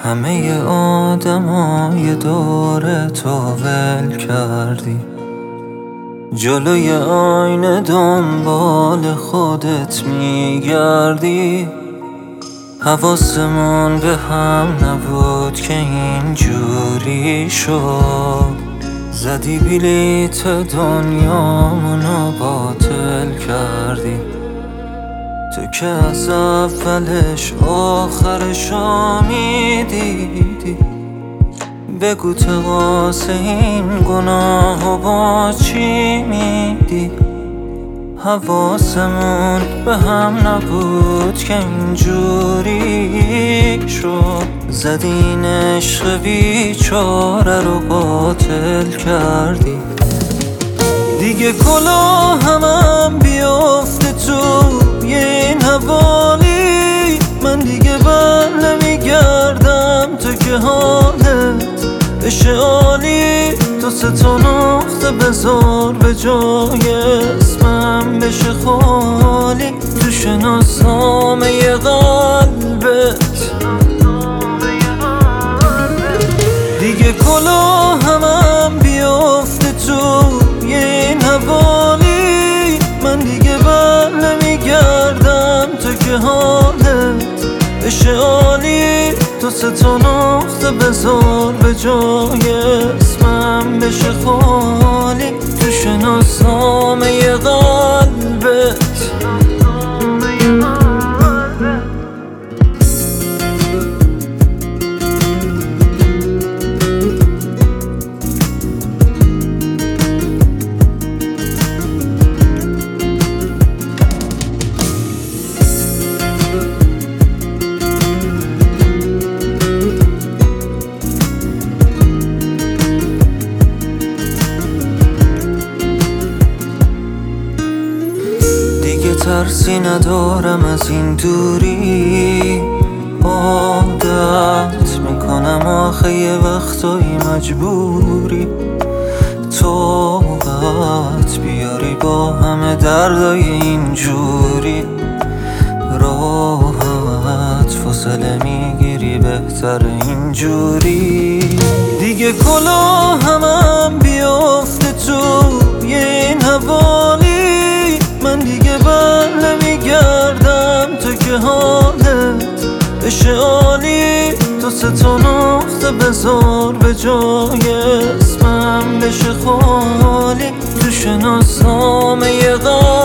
همه آدمای دور تو ول کردی، جلوی آینه دنبال خودت میگردی. حواسمون به هم نبود که اینجوری شد، زدی بلیت دنیامونو باطل کردی. تو که از اولش آخرشو میدیدی، بگو تقاس این گناهو با چی میدی؟ حواسمون به هم نبود که اینجوری شد، زدین عشق بیچاره رو باطل کردی. دیگه کلاهمم بیافته تو این حوالی، من دیگه بر نمیگردم تو که حالت بشه عالی. تو 3 نقطه بذار به جای اسمم بشه خالی، تو شناسنامه قلبت. دیگه کلاهمم بیافته تو این حوالی، من دیگه بر نمیگردم تو که حالت بشه عالی. تو 3 نقطه بذار به جای اسمم بشه خالی، تو شناسنامه قلبت. ترسی ندارم از این دوری، عادت میکنم آخه یه وقتایی مجبوری. طاقت بیاری با همه دردای اینجوری، راحت فاصله میگیری بهتر اینجوری. دیگه کلاهمم بیافته تو این حوالی، من دیگه بر نمیگردم تو که حالت بشه عالی. تو 3 نقطه بذار به جای اسمم بشه خالی، تو شناسنامه